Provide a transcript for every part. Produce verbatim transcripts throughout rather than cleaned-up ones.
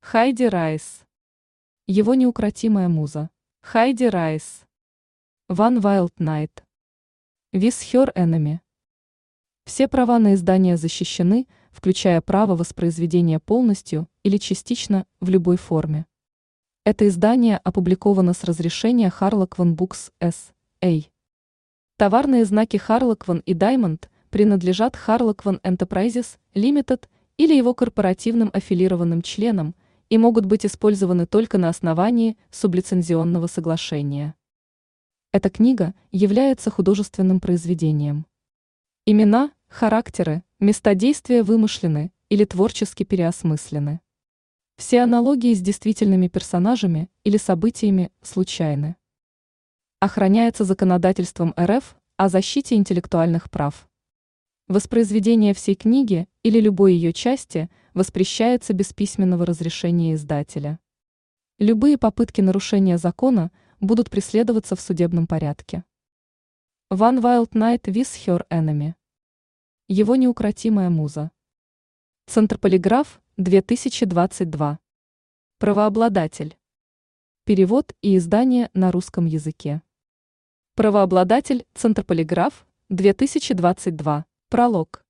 Хайди Райс. Его неукротимая муза. Хайди Райс. One Wild Night. With Her Enemy. Все права на издание защищены, включая право воспроизведения полностью или частично в любой форме. Это издание опубликовано с разрешения Harlequin Books эс эй. Товарные знаки Harlequin и Diamond принадлежат Harlequin Enterprises Limited или его корпоративным аффилированным членам и могут быть использованы только на основании сублицензионного соглашения. Эта книга является художественным произведением. Имена, характеры, места действия вымышлены или творчески переосмыслены. Все аналогии с действительными персонажами или событиями случайны. Охраняется законодательством эр эф о защите интеллектуальных прав. Воспроизведение всей книги или любой ее части воспрещается без письменного разрешения издателя. Любые попытки нарушения закона будут преследоваться в судебном порядке. One Wild Night with Her Enemy. Его неукротимая муза. Центр Полиграф, две тысячи двадцать два. Правообладатель. Перевод и издание на русском языке. Правообладатель, Центр Полиграф, две тысячи двадцать два. Пролог.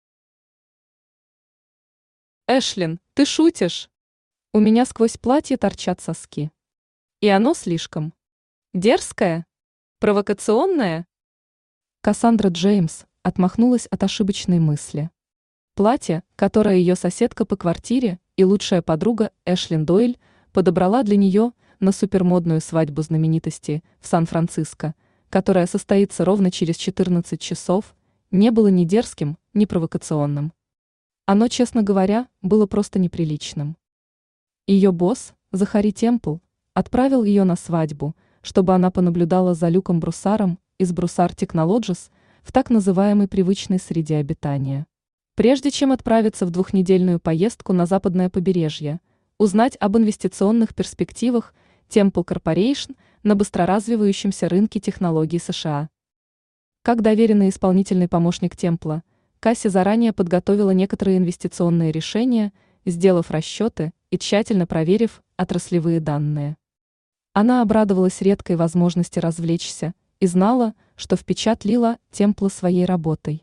Эшлин, ты шутишь? У меня сквозь платье торчат соски. И оно слишком дерзкое, провокационное. Кассандра Джеймс отмахнулась от ошибочной мысли. Платье, которое ее соседка по квартире и лучшая подруга Эшлин Дойль подобрала для нее на супермодную свадьбу знаменитости в Сан-Франциско, которая состоится ровно через четырнадцать часов, не было ни дерзким, ни провокационным. Оно, честно говоря, было просто неприличным. Ее босс, Захари Темпл, отправил ее на свадьбу, чтобы она понаблюдала за Люком Бруссаром из Broussard Technologies в так называемой привычной среде обитания. Прежде чем отправиться в двухнедельную поездку на западное побережье, узнать об инвестиционных перспективах Temple Corporation на быстроразвивающемся рынке технологий США. Как доверенный исполнительный помощник Темпла, Касси заранее подготовила некоторые инвестиционные решения, сделав расчеты и тщательно проверив отраслевые данные. Она обрадовалась редкой возможности развлечься и знала, что впечатлила Темпла своей работой.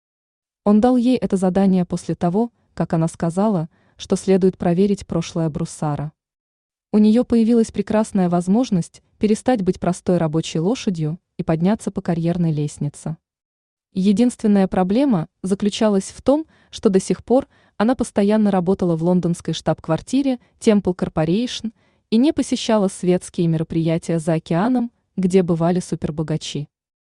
Он дал ей это задание после того, как она сказала, что следует проверить прошлое Бруссара. У нее появилась прекрасная возможность перестать быть простой рабочей лошадью и подняться по карьерной лестнице. Единственная проблема заключалась в том, что до сих пор она постоянно работала в лондонской штаб-квартире Temple Corporation и не посещала светские мероприятия за океаном, где бывали супербогачи.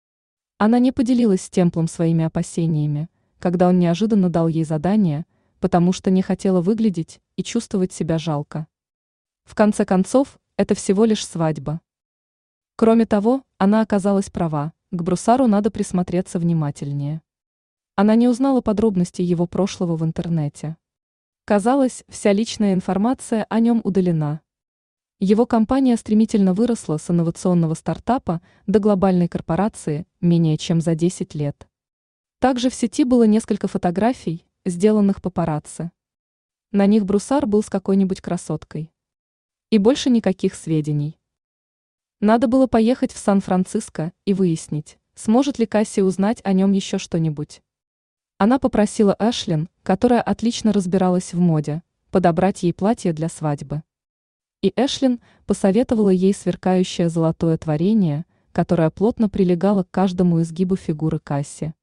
Она не поделилась с Темплом своими опасениями, когда он неожиданно дал ей задание, потому что не хотела выглядеть и чувствовать себя жалко. В конце концов, это всего лишь свадьба. Кроме того, она оказалась права, к Бруссару надо присмотреться внимательнее. Она не узнала подробностей его прошлого в интернете. Казалось, вся личная информация о нем удалена. Его компания стремительно выросла с инновационного стартапа до глобальной корпорации менее чем за десять лет. Также в сети было несколько фотографий, сделанных папарацци. На них Бруссар был с какой-нибудь красоткой. И больше никаких сведений. Надо было поехать в Сан-Франциско и выяснить, сможет ли Касси узнать о нем еще что-нибудь. Она попросила Эшлин, которая отлично разбиралась в моде, подобрать ей платье для свадьбы. И Эшлин посоветовала ей сверкающее золотое творение, которое плотно прилегало к каждому изгибу фигуры Касси.